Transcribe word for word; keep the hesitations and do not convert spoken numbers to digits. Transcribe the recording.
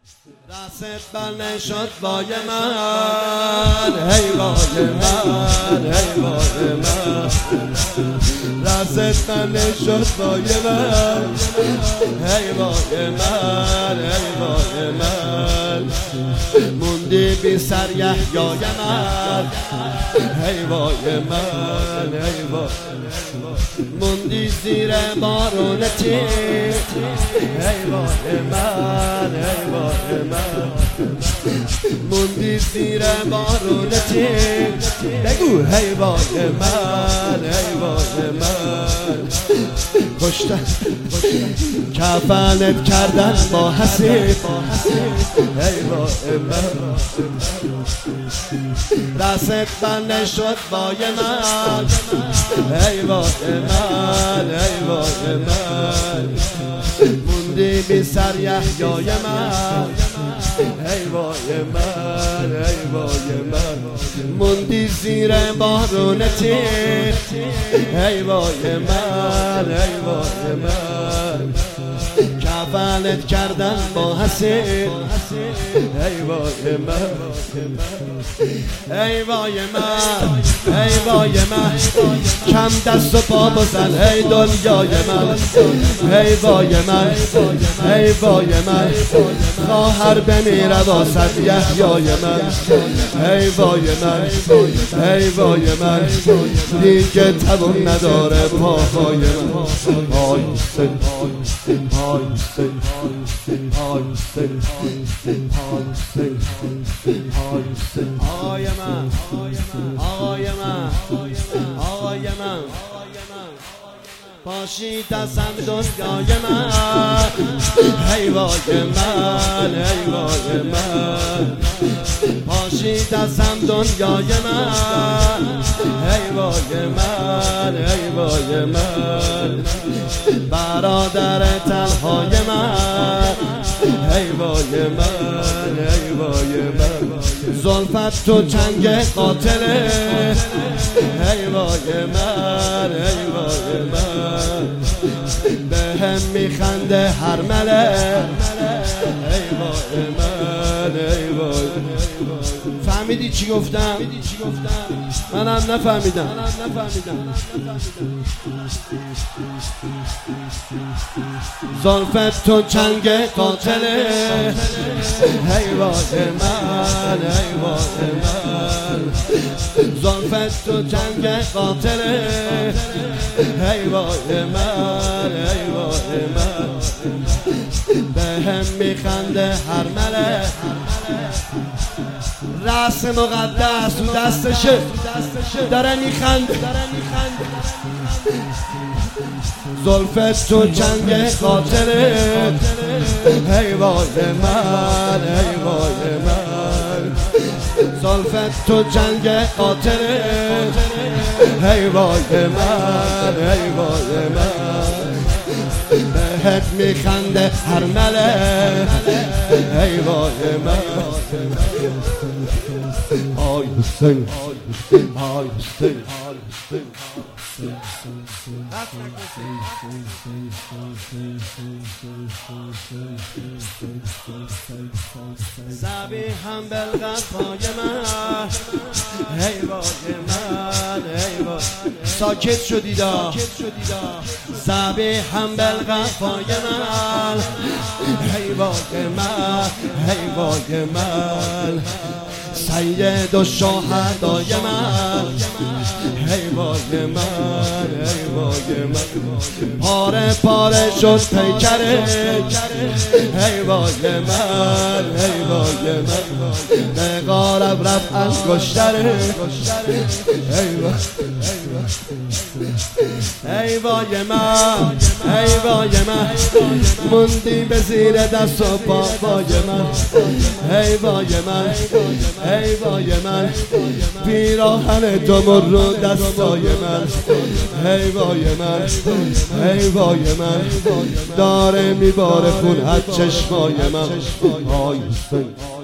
دست بر نشد وای من، هی وای من، هی وای من. دست بر نشد وای من، هی وای من، هی وای من. موندی بی سر یحیای من، هی وای من، هی وای. موندی زیر بارون تیر، هی وای من، هی وای من. موندی زیر بارون تیر، بگو هی وای من، هی وای من. کشتن کفنت کردن با حسیب، هی وای من. دست بر نشد وای من، هی وای من، هی وای من. موندی بی سر یحیای من، هی وای من، هی وای من. موندی زیر بارون تیر، هی وای من، هی وای من. کفنت کردن با حسین، هی وای من، هی وای من، هی وای من. کم دست و پا بزن هی دنیای من، هی وای من، هی وای من. خواهر بمیره واسه یحیای من، هی وای من، هی وای من. دیگه توان نداره پاهای من. های سن های سن های سن های سن های سن. آقای من، آقای من، آقای من. پاشید از هم دنیای من، هی وای من، هی وای من. پاشید از هم دنیای من، هی وای من، هی وای من. برادر تنهای من، هی وای من، هی وای من. زلفت تو چنگ قاتله، هی وای من، هی وای من. به هم میخنده هر مله، هی وای من، هی وای. فهمیدی چی گفتم؟ منم نفهمیدم. زلفت تو چنگ قاتله، هی وای من، هی وای من. زلفت تو چنگ قاتله، هی وای من، هی وای من. به هم میخنده هر مله. رأس مقدس تو دستشه داره میخنده. زلفت تو چنگ قاتله، هی وای من، هی وای من. زلفت تو چنگ قاتله، هی وای من، هی وای من. بهت میخنده هر مله، هی وای من. آی حسین، آی حسین. زبی هم بلغفای من، هی وای من، هی وای. ساکت شدی دا. زبی هم بلغفای من، هی وای من، هی وای من. سید و شهدای من، هی وای من، هی وای من. پاره پاره شد پیکره، هی وای من، هی وای من. به غارب رفت انگشتره، هی وای. ای وای من، ای وای من. موندی به زیر دست و پا وای من، ای وای من، ای وای من. پیراهن تو مرو دستای من، ای وای من، ای وای من. داره میباره خون از چشمای من. آی حسین.